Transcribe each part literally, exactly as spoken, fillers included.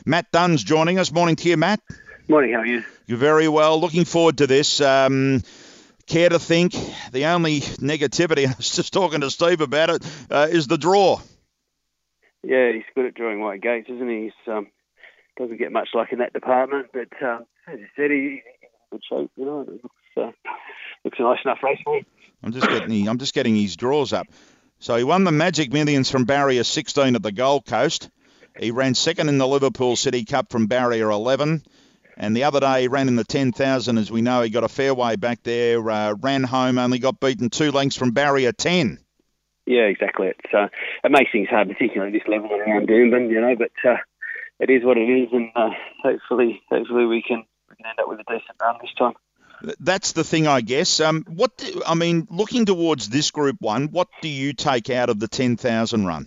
Matt Dunn's joining us. Morning to you, Matt. Morning, how are you? You're very well. Looking forward to this. Um, care to think the only negativity, I was just talking to Steve about it, uh, is the draw. Yeah, he's good at drawing wide gates, isn't he? He um, doesn't get much luck in that department, but um, as you said, he, he's in good shape. You know, it looks, uh, looks a nice enough race for him. I'm just getting, I'm just getting his draws up. So he won the Magic Millions from Barrier sixteen at the Gold Coast. He ran second in the Liverpool City Cup from Barrier eleven. And the other day he ran in the ten thousand, as we know. He got a fairway back there, uh, ran home, only got beaten two lengths from Barrier ten. Yeah, exactly. It's, uh, it makes things hard, particularly at this level around Doomben, you know, but uh, it is what it is, and uh, hopefully hopefully we can, we can end up with a decent run this time. That's the thing, I guess. Um, what do, I mean, looking towards this Group one, what do you take out of the ten thousand run?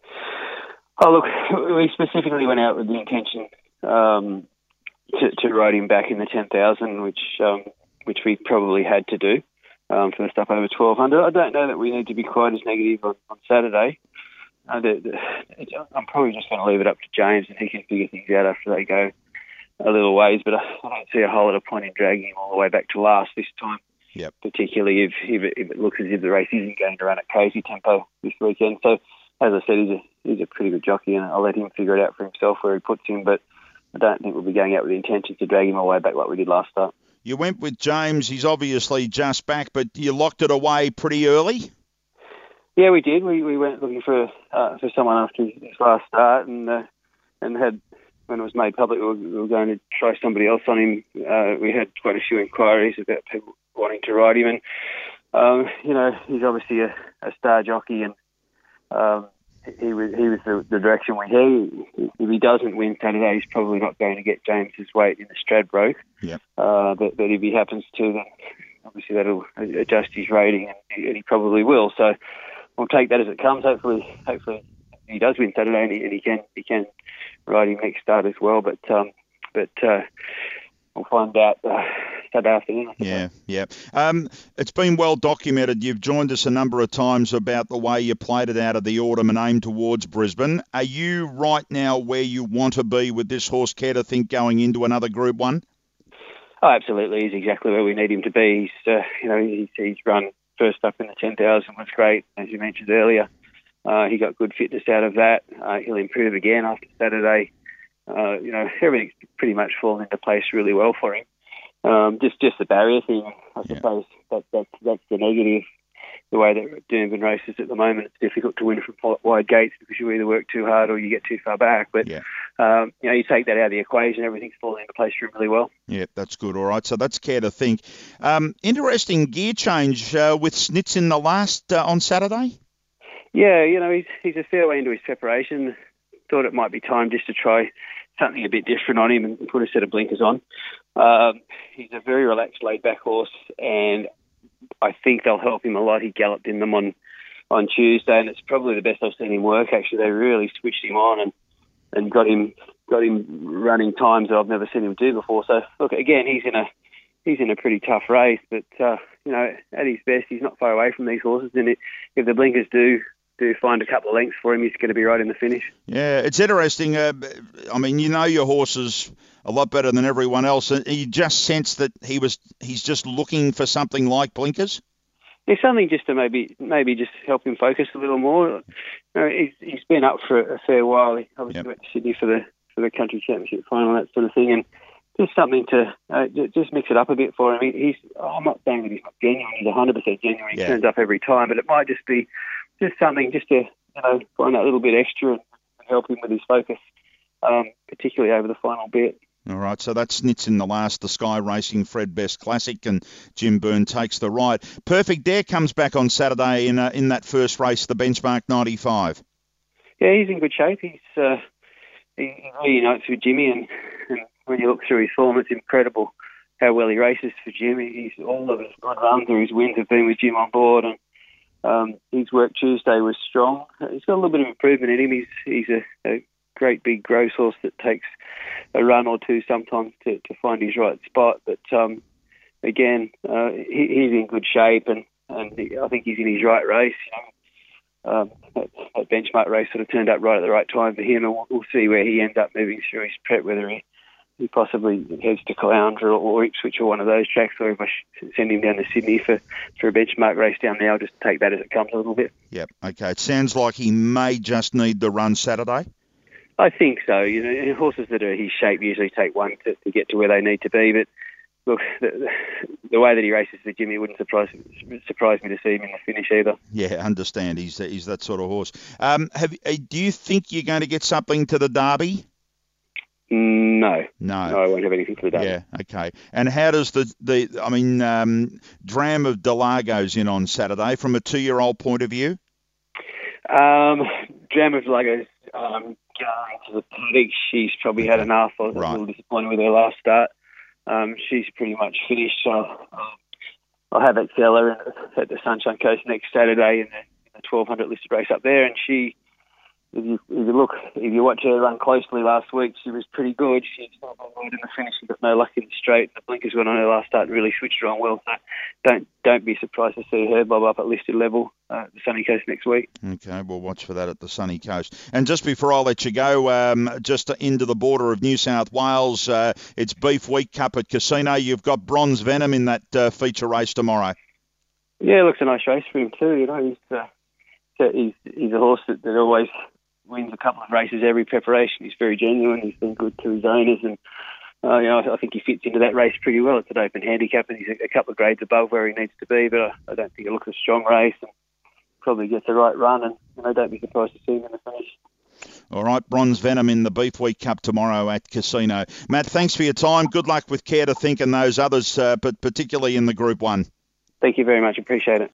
Oh, look, we specifically went out with the intention um, to, to ride him back in the ten thousand, which um, which we probably had to do um, for the stuff over twelve hundred. I don't know that we need to be quite as negative on, on Saturday. Uh, the, the, I'm probably just going to leave it up to James, and he can figure things out after they go a little ways, but I, I don't see a whole lot of point in dragging him all the way back to last this time. Yep. Particularly if, if, it, if it looks as if the race isn't going to run at crazy tempo this weekend. So, as I said, he's a he's a pretty good jockey, and I'll let him figure it out for himself where he puts him. But I don't think we'll be going out with the intention to drag him all the way back like we did last start. You went with James. He's obviously just back, but you locked it away pretty early. Yeah, we did. We we went looking for uh, for someone after his last start, and uh, and had. When it was made public, we were, we were going to try somebody else on him. Uh, we had quite a few inquiries about people wanting to ride him, and um, you know, he's obviously a, a star jockey, and um, he was he was the, the direction we had. If he doesn't win Saturday, he's probably not going to get James's weight in the Stradbroke. Yep. Uh, but, but if he happens to, then obviously that'll adjust his rating, and he, and he probably will. So we'll take that as it comes. Hopefully, hopefully he does win Saturday, and he, and he can he can. Ride him next start as well, but um, but uh, we'll find out uh, Saturday afternoon. Yeah, yeah. Um, it's been well documented. You've joined us a number of times about the way you played it out of the autumn and aimed towards Brisbane. Are you right now where you want to be with this horse, care to think, going into another Group One? Oh, absolutely. He's exactly where we need him to be. He's, uh, you know, he's, he's run first up in the ten thousand was great, as you mentioned earlier. Uh, he got good fitness out of that. Uh, he'll improve again after Saturday. Uh, you know, everything's pretty much fallen into place really well for him. Um, just just the barrier thing, I Yeah. suppose, that, that's, that's the negative. The way that Doomben races at the moment, it's difficult to win from wide gates because you either work too hard or you get too far back. But, Yeah. um, you know, you take that out of the equation, everything's falling into place for him really well. Yeah, that's good. All right, so that's care to think. Um, interesting gear change uh, with Snitz in the last uh, on Saturday? Yeah, you know, he's he's a fair way into his preparation. Thought it might be time just to try something a bit different on him and put a set of blinkers on. Um, he's a very relaxed, laid-back horse, and I think they'll help him a lot. He galloped in them on, on Tuesday, and it's probably the best I've seen him work. Actually, they really switched him on and, and got him got him running times that I've never seen him do before. So, look, again, he's in a he's in a pretty tough race, but uh, you know, at his best, he's not far away from these horses, and it, if the blinkers do. do find a couple of lengths for him, he's going to be right in the finish. Yeah, it's interesting. Uh, I mean, you know your horses a lot better than everyone else. And you just sense that he was he's just looking for something like blinkers? There's something just to maybe maybe just help him focus a little more. You know, he's, he's been up for a fair while. He obviously Yep. went to Sydney for the for the country championship final, that sort of thing, and just something to uh, just mix it up a bit for him. He, he's oh, I'm not saying that he's not genuine. He's one hundred percent genuine. He Yeah. turns up every time, but it might just be just something just to, you know, find that little bit extra and help him with his focus, um, particularly over the final bit. All right, so that's Snitz in the last, the Sky Racing Fred Best Classic, and Jim Byrne takes the ride. Perfect Dare comes back on Saturday in uh, in that first race, the Benchmark ninety-five. Yeah, he's in good shape. He's uh, he, he really unites with Jimmy, and, and when you look through his form, it's incredible how well he races for Jimmy. He's all of his good runs or his wins have been with Jim on board, and Um, his work Tuesday was strong. He's got a little bit of improvement in him. He's he's a, a great big gross horse that takes a run or two sometimes to, to find his right spot. But um, again, uh, he, he's in good shape, and, and he, I think he's in his right race. You know, um, that, that benchmark race sort of turned up right at the right time for him, and we'll, we'll see where he ends up moving through his prep, whether he, he possibly heads to Caloundra or, or Ipswich or one of those tracks, or if I should send him down to Sydney for, for a benchmark race down there. I'll just take that as it comes a little bit. Yep, okay. It sounds like he may just need the run Saturday. I think so. You know, horses that are his shape usually take one to, to get to where they need to be, but look, the, the way that he races for Jimmy wouldn't surprise surprise me to see him in the finish either. Yeah, understand. He's he's that sort of horse. Um, have do you think you're going to get something to the Derby? No. No. No, I won't have anything for the Derby. Yeah, okay. And how does the, the I mean, um, Dram of Delago's in on Saturday from a two-year-old point of view? Um, Dram of Delago's um, going to the paddock. She's probably had enough. I was right. a little disappointed with her last start. Um, she's pretty much finished, so um, I'll have that fella at the Sunshine Coast next Saturday in the, in the twelve hundred listed race up there. And she, if you, if you look, if you watch her run closely last week, she was pretty good. She's not good in the finish. She got no luck in the straight. The blinkers went on her last start and really switched her on well. So don't don't be surprised to see her bob up at listed level uh, at the Sunny Coast next week. Okay, we'll watch for that at the Sunny Coast. And just before I let you go, um, just into the border of New South Wales, uh, it's Beef Week Cup at Casino. You've got Bronze Venom in that uh, feature race tomorrow. Yeah, it looks a nice race for him too. You know, he's uh, he's, he's a horse that, that always wins a couple of races every preparation. He's very genuine. He's been good to his owners, and uh, you know, I think he fits into that race pretty well. It's an open handicap, and he's a, a couple of grades above where he needs to be. But I, I don't think it looks a strong race, and probably gets the right run. And you know, don't be surprised to see him in the finish. All right, Bronze Venom in the Beef Week Cup tomorrow at Casino. Matt, thanks for your time. Good luck with Care to Think and those others, uh, but particularly in the Group One. Thank you very much. Appreciate it.